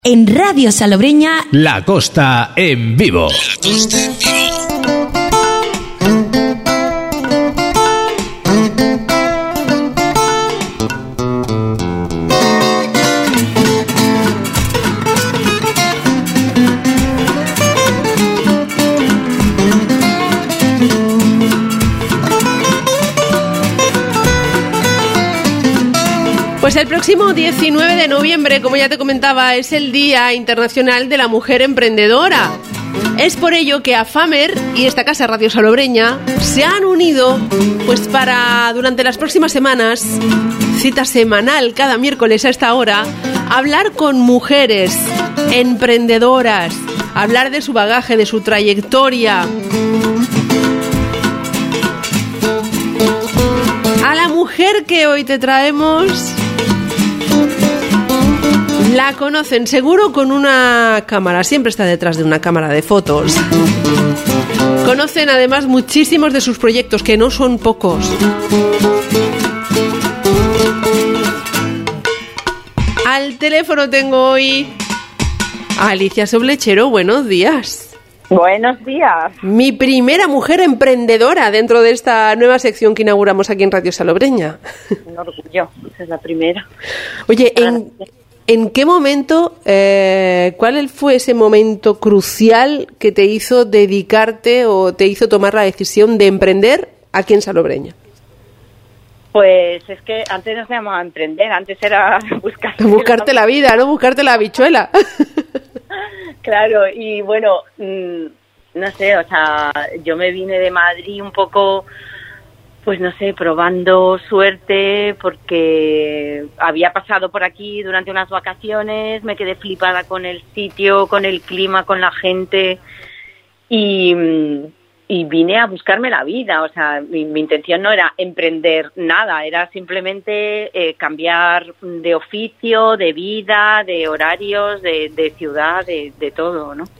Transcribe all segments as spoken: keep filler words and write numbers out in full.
En Radio Salobreña, La Costa en vivo. La Costa en vivo. Pues el próximo diecinueve de noviembre, como ya te comentaba, es el Día Internacional de la Mujer Emprendedora. Es por ello que AFAMER y esta casa Radio Salobreña se han unido pues para, durante las próximas semanas, cita semanal cada miércoles a esta hora, hablar con mujeres emprendedoras, hablar de su bagaje, de su trayectoria. A la mujer que hoy te traemos la conocen seguro con una cámara, siempre está detrás de una cámara de fotos. Conocen además muchísimos de sus proyectos, que no son pocos. Al teléfono tengo hoy a Alicia Soblechero. Buenos días. Buenos días. Mi primera mujer emprendedora dentro de esta nueva sección que inauguramos aquí en Radio Salobreña. Un orgullo, esa es la primera. Oye, en... ¿En qué momento, eh, cuál fue ese momento crucial que te hizo dedicarte o te hizo tomar la decisión de emprender aquí en Salobreña? Pues es que antes no se llamaba emprender, antes era buscar... Buscarte la vida, ¿no? Buscarte la habichuela. Claro, y bueno, mmm, no sé, o sea, yo me vine de Madrid un poco... Pues no sé, probando suerte porque había pasado por aquí durante unas vacaciones, me quedé flipada con el sitio, con el clima, con la gente y, y vine a buscarme la vida. O sea, mi, mi intención no era emprender nada, era simplemente eh, cambiar de oficio, de vida, de horarios, de, de ciudad, de, de todo, ¿no?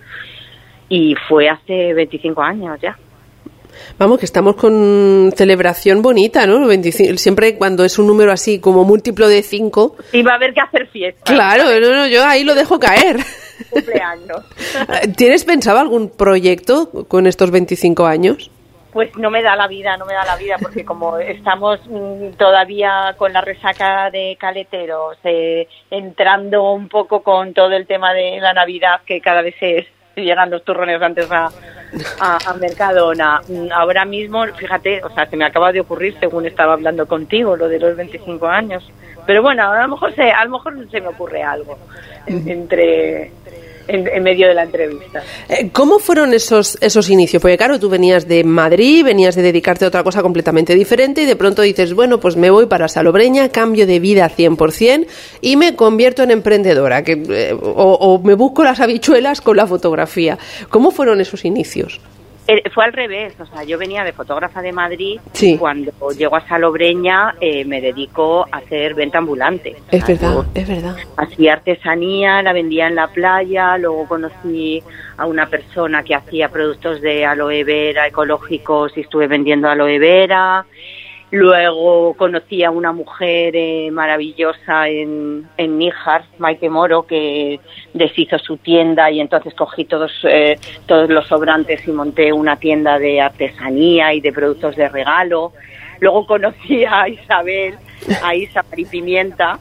Y fue hace veinticinco años ya. Vamos, que estamos con celebración bonita, ¿no? veinticinco, siempre cuando es un número así como múltiplo de cinco. Y va a haber que hacer fiesta. Claro, no, no, yo ahí lo dejo caer. Cumpleaños. ¿Tienes pensado algún proyecto con estos veinticinco años? Pues no me da la vida, no me da la vida, porque como estamos mmm, todavía con la resaca de caleteros, eh, entrando un poco con todo el tema de la Navidad, que cada vez es... llegan los turrones antes a, a, a Mercadona. Ahora mismo, fíjate, o sea, se me acaba de ocurrir según estaba hablando contigo, lo de los veinticinco años. Pero bueno, a lo mejor se, a lo mejor se me ocurre algo en, entre... En, en medio de la entrevista. ¿Cómo fueron esos esos inicios? Porque claro, tú venías de Madrid, venías de dedicarte a otra cosa completamente diferente y de pronto dices, bueno, pues me voy para Salobreña, cambio de vida cien por ciento y me convierto en emprendedora, que eh, o, o me busco las habichuelas con la fotografía. ¿Cómo fueron esos inicios? Eh, fue al revés, o sea, yo venía de fotógrafa de Madrid, sí. Y cuando llego a Salobreña eh, me dedico a hacer venta ambulante. Es o sea, verdad, es verdad. Hacía artesanía, la vendía en la playa, luego conocí a una persona que hacía productos de aloe vera ecológicos y estuve vendiendo aloe vera. Luego conocí a una mujer eh, maravillosa en, en Níjar, Maite Moro, que deshizo su tienda y entonces cogí todos eh, todos los sobrantes y monté una tienda de artesanía y de productos de regalo. Luego conocí a Isabel, a Isa Maripimienta,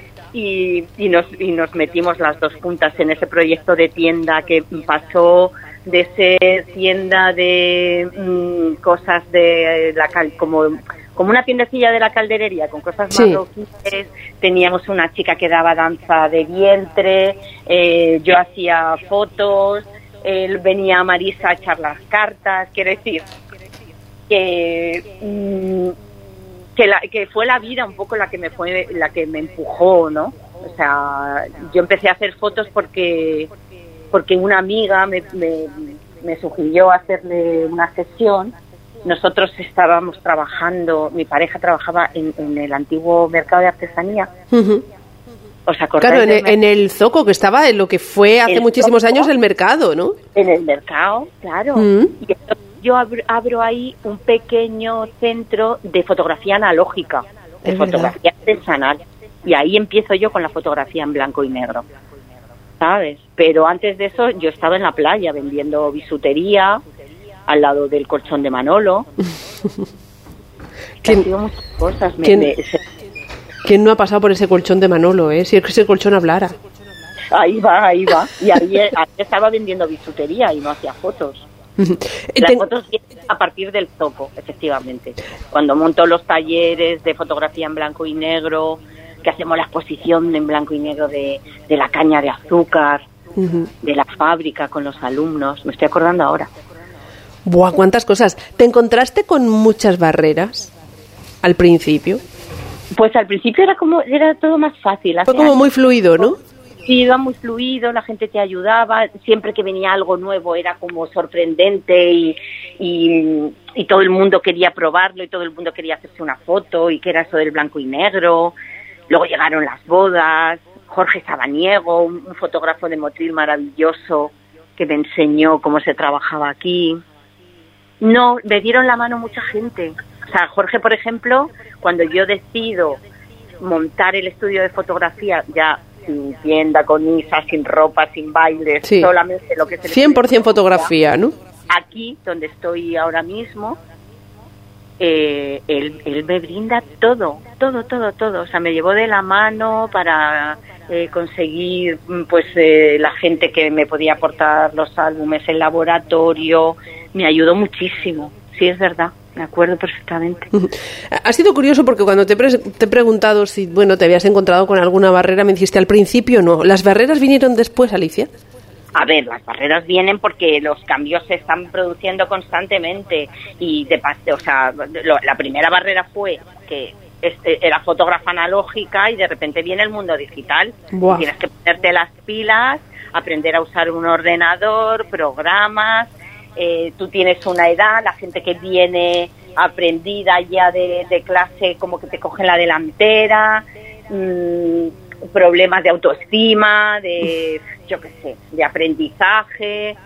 y, y, nos, y nos metimos las dos juntas en ese proyecto de tienda que pasó de ser tienda de mmm, cosas de la cal, como... como una tiendecilla de la calderería con cosas sí. marroquíes. Teníamos una chica que daba danza de vientre, eh, yo hacía fotos, él venía a Marisa a echar las cartas. Quiero decir que mmm, que, la, que fue la vida un poco la que me fue la que me empujó, ¿no? O sea, yo empecé a hacer fotos porque porque una amiga me, me, me sugirió hacerle una sesión. Nosotros estábamos trabajando, mi pareja trabajaba en, en el antiguo mercado de artesanía. Uh-huh. ¿Os acordáis? Claro, en el, en el Zoco, que estaba en lo que fue hace muchísimos Zoco, años el mercado, ¿no? En el mercado, claro. Uh-huh. Y entonces yo abro, abro ahí un pequeño centro de fotografía analógica, de es fotografía verdad. artesanal. Y ahí empiezo yo con la fotografía en blanco y negro. ¿sabes? Pero antes de eso yo estaba en la playa vendiendo bisutería al lado del colchón de Manolo. ¿Quién, ha sido muchas cosas. Me, ¿quién, me, se... ¿Quién no ha pasado por ese colchón de Manolo, eh? Si es que ese colchón hablara. Ahí va, ahí va. Y ahí, ahí estaba vendiendo bisutería y no hacía fotos. Las Ten... fotos vienen a partir del Zoco, efectivamente. Cuando monto los talleres de fotografía en blanco y negro, que hacemos la exposición en blanco y negro de, de la caña de azúcar, uh-huh. de la fábrica con los alumnos. Me estoy acordando ahora. Buah, cuántas cosas. ¿Te encontraste con muchas barreras al principio? Pues al principio era como era todo más fácil. Fue como muy fluido, ¿no? Sí, iba muy fluido, la gente te ayudaba, siempre que venía algo nuevo era como sorprendente y, y, y todo el mundo quería probarlo y todo el mundo quería hacerse una foto y que era eso del blanco y negro. Luego llegaron las bodas, Jorge Sabaniego, un, un fotógrafo de Motril maravilloso que me enseñó cómo se trabajaba aquí. No, me dieron la mano mucha gente. O sea, Jorge, por ejemplo, cuando yo decido montar el estudio de fotografía ya sin tienda, con Isa, sin ropa, sin bailes, sí. solamente lo que es el cien por ciento fotografía, ¿no? Aquí, donde estoy ahora mismo, eh, él, él me brinda todo, todo, todo, todo. O sea, me llevó de la mano para eh, conseguir, pues, eh, la gente que me podía aportar los álbumes, el laboratorio, me ayudó muchísimo, sí, es verdad. Me acuerdo perfectamente. Ha sido curioso porque cuando te, pre- te he preguntado si bueno te habías encontrado con alguna barrera, me dijiste al principio no. ¿Las barreras vinieron después, Alicia? A ver, las barreras vienen porque los cambios se están produciendo constantemente y de parte, o sea, lo, la primera barrera fue que este, era fotógrafa analógica y de repente viene el mundo digital. Buah. Tienes que ponerte las pilas, aprender a usar un ordenador, programas. Eh, tú tienes una edad, la gente que viene aprendida ya de, de clase como que te cogen la delantera, mmm, problemas de autoestima, de, yo qué sé, de aprendizaje,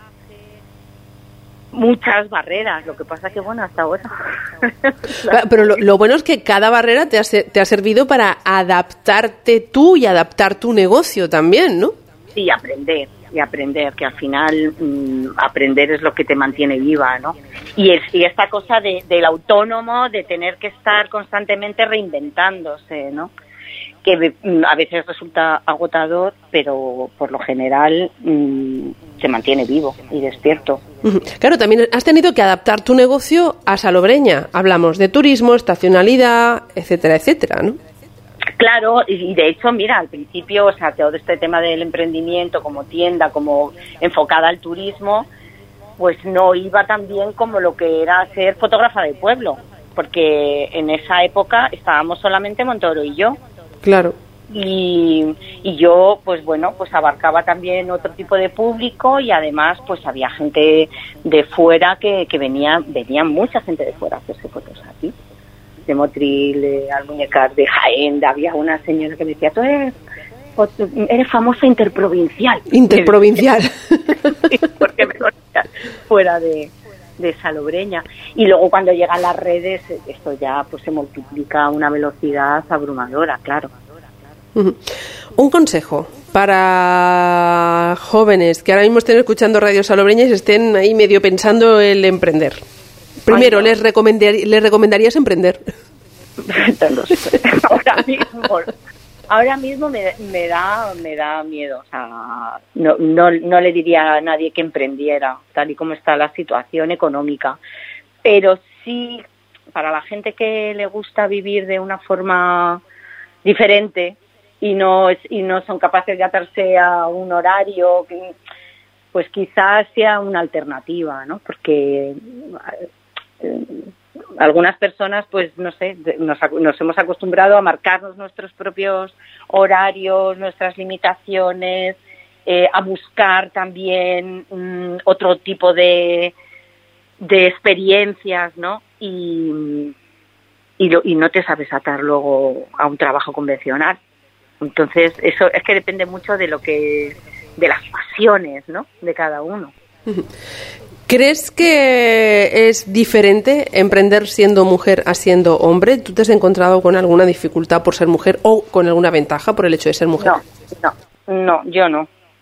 muchas barreras. Lo que pasa que, bueno, hasta ahora... Pero lo, lo bueno es que cada barrera te ha, te ha servido para adaptarte tú y adaptar tu negocio también, ¿no? Sí, aprender. Y aprender, que al final mmm, aprender es lo que te mantiene viva, ¿no? Y, es, y esta cosa de, del autónomo, de tener que estar constantemente reinventándose, ¿no? Que mmm, a veces resulta agotador, pero por lo general mmm, se mantiene vivo y despierto. Claro, también has tenido que adaptar tu negocio a Salobreña. Hablamos de turismo, estacionalidad, etcétera, etcétera, ¿no? Claro, y de hecho, mira, al principio, o sea, todo este tema del emprendimiento como tienda, como enfocada al turismo, pues no iba tan bien como lo que era ser fotógrafa de pueblo, porque en esa época estábamos solamente Montoro y yo. Claro. Y, y yo, pues bueno, pues abarcaba también otro tipo de público y además, pues había gente de fuera que, que venía, venía mucha gente de fuera a hacerse fotos aquí. De Motril, de Almuñécar, de Jaén, había una señora que me decía, tú eres, eres famosa interprovincial. Interprovincial. Sí, porque me conocía fuera de, de Salobreña. Y luego cuando llegan las redes, esto ya pues se multiplica a una velocidad abrumadora, claro. Uh-huh. Un consejo para jóvenes que ahora mismo estén escuchando Radio Salobreña y se estén ahí medio pensando el emprender. Primero, Ay, no. ¿les, recomendar, ¿les recomendarías emprender? No sé. Ahora mismo, ahora mismo me, me da me da miedo. O sea, no, no, no le diría a nadie que emprendiera, tal y como está la situación económica. Pero sí, para la gente que le gusta vivir de una forma diferente y no, y no son capaces de atarse a un horario, pues quizás sea una alternativa, ¿no? Porque... algunas personas, pues no sé, nos, nos hemos acostumbrado a marcarnos nuestros propios horarios, nuestras limitaciones, eh, a buscar también um, otro tipo de, de experiencias, ¿no? Y, y, lo, y no te sabes atar luego a un trabajo convencional. Entonces, eso es que depende mucho de lo que, de las pasiones, ¿no? De cada uno. ¿Crees que es diferente emprender siendo mujer a siendo hombre? ¿Tú te has encontrado con alguna dificultad por ser mujer o con alguna ventaja por el hecho de ser mujer? No, no, no, yo no.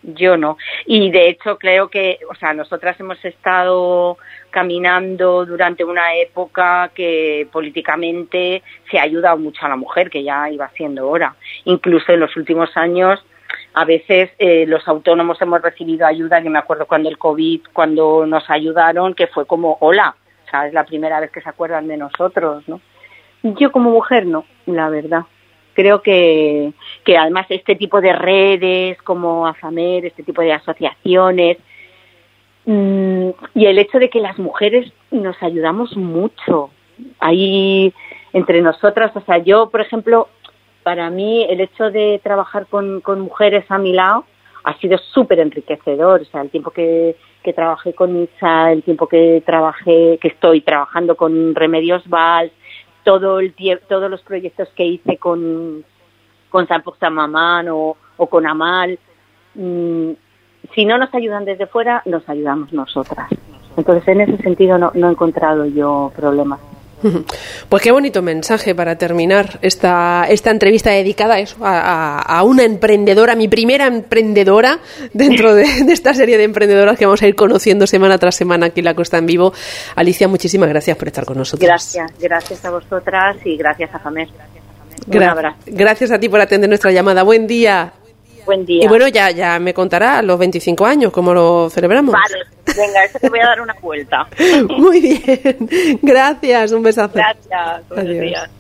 yo no. Y de hecho creo que, o sea, nosotras hemos estado caminando durante una época que políticamente se ha ayudado mucho a la mujer, que ya iba siendo hora. Incluso en los últimos años, a veces eh, los autónomos hemos recibido ayuda. Yo me acuerdo cuando el COVID, cuando nos ayudaron, que fue como, hola, o sea, es la primera vez que se acuerdan de nosotros, ¿no? Yo como mujer no, la verdad. Creo que, que además este tipo de redes como AFAMER, este tipo de asociaciones, mmm, y el hecho de que las mujeres nos ayudamos mucho ahí entre nosotras. O sea, yo, por ejemplo, para mí el hecho de trabajar con, con mujeres a mi lado ha sido súper enriquecedor. O sea, el tiempo que, que trabajé con Isa, el tiempo que trabajé, que estoy trabajando con Remedios Valls, todo el tie- todos los proyectos que hice con con San Mamán o, o con Amal, mmm, si no nos ayudan desde fuera, nos ayudamos nosotras. Entonces, en ese sentido no, no he encontrado yo problemas. Pues qué bonito mensaje para terminar esta esta entrevista dedicada a eso, a, a una emprendedora, mi primera emprendedora dentro de, de esta serie de emprendedoras que vamos a ir conociendo semana tras semana aquí en La Costa en Vivo. Alicia, muchísimas gracias por estar con nosotros. Gracias, gracias a vosotras y gracias a FAMER. Un Gra- abrazo. Gracias a ti por atender nuestra llamada. Buen día. Buen día. Y bueno, ya ya me contará a los veinticinco años cómo lo celebramos. Vale, venga, eso te voy a dar una vuelta. Muy bien. Gracias, un besazo. Gracias, buenos Adiós. días.